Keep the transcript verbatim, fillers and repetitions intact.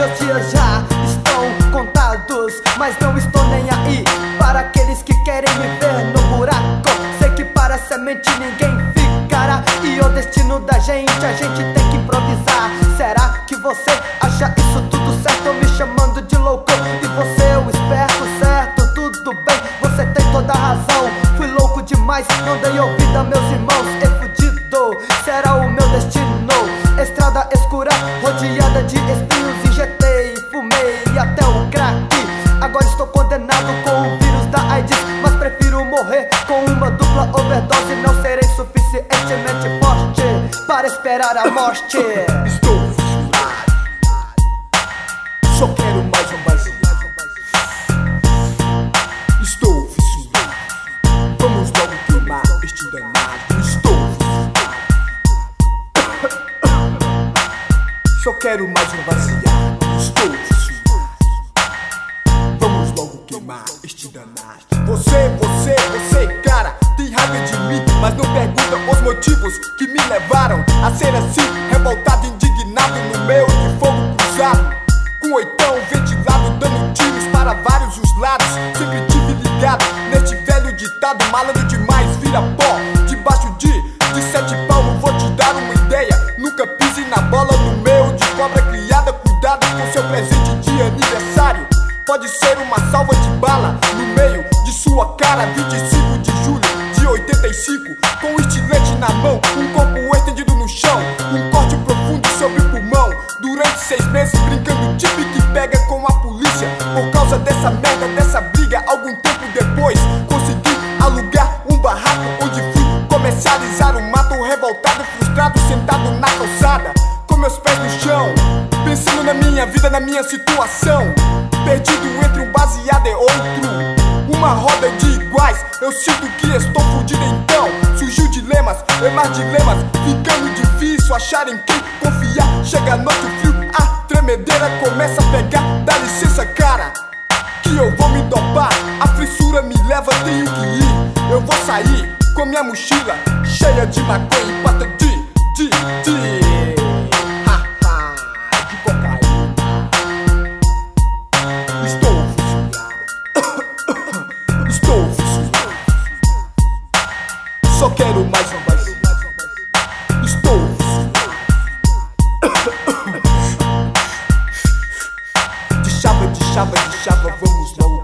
Meus dias já estão contados, mas não estou nem aí para aqueles que querem me ver no buraco. Sei que para semente ninguém ficará, e o destino da gente a gente tem que improvisar. Será que você acha isso tudo certo, me chamando de louco? E você, o esperto, certo, tudo bem, você tem toda a razão. Fui louco demais, não dei ouvido a meus irmãos. E fudido será o meu destino. Estrada escura, rodeada de espinhos, injetei, fumei até o crack. Agora estou condenado com o vírus da AIDS, mas prefiro morrer com uma dupla overdose. Não serei suficientemente forte para esperar a morte. Estou fissurado, só quero mais um vazio. Estou fissurado, vamos logo queimar este danado. Estou só quero mais um vaziado. Estou fissurado, vamos logo queimar este danado. Você, você, você, cara, tem raiva de mim, mas não pergunta os motivos que me levaram a ser assim, revoltado, indignado no meio de fogo cruzado, com oitão ventilado, dando tiros para vários os lados. Sempre tive ligado neste velho ditado: malandro demais vira pó debaixo de, de sete palmos. Vou te dar uma ideia, nunca pise na bola no meio de cobra criada. Cuidado com seu presente de aniversário, pode ser uma salva de bala no meio de sua cara. Vinte e cinco de julho de oitenta e cinco, com um estilete na mão, um corpo estendido no chão, um corte profundo sobre o pulmão. Durante seis meses brincando de pique-pega com a polícia. Por causa dessa merda, dessa briga, algum tempo depois consegui alugar um barraco onde fui comercializar o mato. Revoltado, frustrado, sentado na calçada, com meus pés no chão, pensando na minha vida, na minha situação, perdido entre um baseado e outro, uma roda de iguais. Eu sinto que estou fudido, então surgiu dilemas e mais dilemas, ficando difícil achar em quem confiar. Chega a noite, o frio, a tremedeira começa a pegar. Dá licença, cara, que eu vou me dopar. A frissura me leva, tenho que ir. Eu vou sair com minha mochila cheia de maconha e pata de, de, de haha, de cocaína. Estou fissurado, estou fissurado, só quero mais um vazio. Estou fissurado, de chava, de chava, de chava, vamos logo